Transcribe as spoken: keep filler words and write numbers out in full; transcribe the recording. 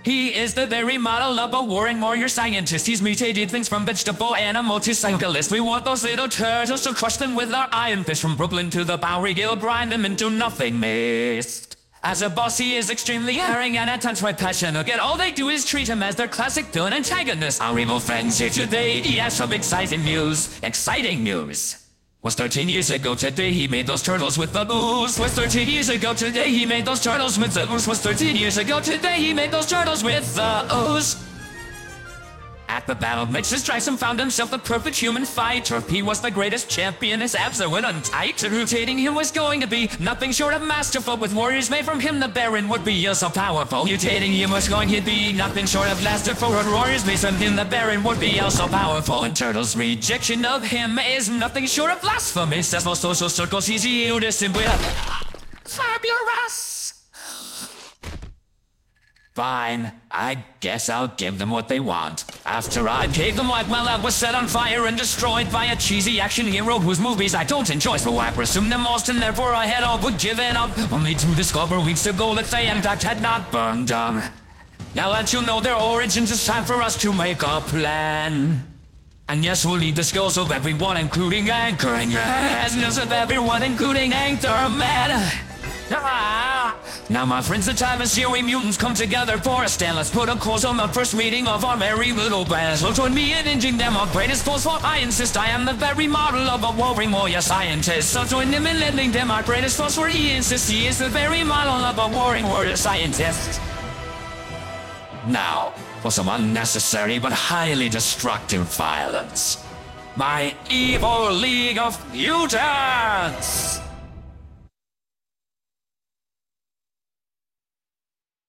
He is the very model of a warring warrior scientist. He's mutated things from vegetable animal to cyclist. We want those little turtles to crush them with our iron fist. From Brooklyn to the Bowery, he'll grind them into nothing mist. As a boss, he is extremely caring and at times quite passionate. Yet all they do is treat him as their classic villain antagonist. Our evil friends here today, he has some exciting news. Exciting news. Was thirteen years ago today he made those turtles with the ooze. Was thirteen years ago today he made those turtles with the ooze. Was thirteen years ago today he made those turtles with the ooze. At the battle of Mixes, Dryson found himself the perfect human fighter. He was the greatest champion, his abs are went untight. Mutating him was going to be nothing short of masterful. With warriors made from him, the Baron would be so powerful. Mutating him was going to be nothing short of masterful. With warriors made from him, the Baron would be so powerful. And Turtle's rejection of him is nothing short of blasphemy. Says most social circles he's used simply fabulous. Fine, I guess I'll give them what they want. After I gave them life, my lab was set on fire and destroyed by a cheesy action hero whose movies I don't enjoy. So I presumed them most and therefore I had all but given up. Only to discover weeks ago that they in fact had not burned down. Now that you know their origins, it's time for us to make a plan. And yes, we'll need the skills of everyone, including Anchor. And yes, yes, of everyone, including Anchorman. Ah! Now my friends, the time is here, we mutants come together for a stand. Let's put a close on the first meeting of our merry little band. So join me in ending them our greatest foes, for I insist I am the very model of a warring warrior scientist. So join them in ending them our greatest foes, for he insists he is the very model of a warring warrior scientist. Now, for some unnecessary but highly destructive violence. My evil League of Mutants!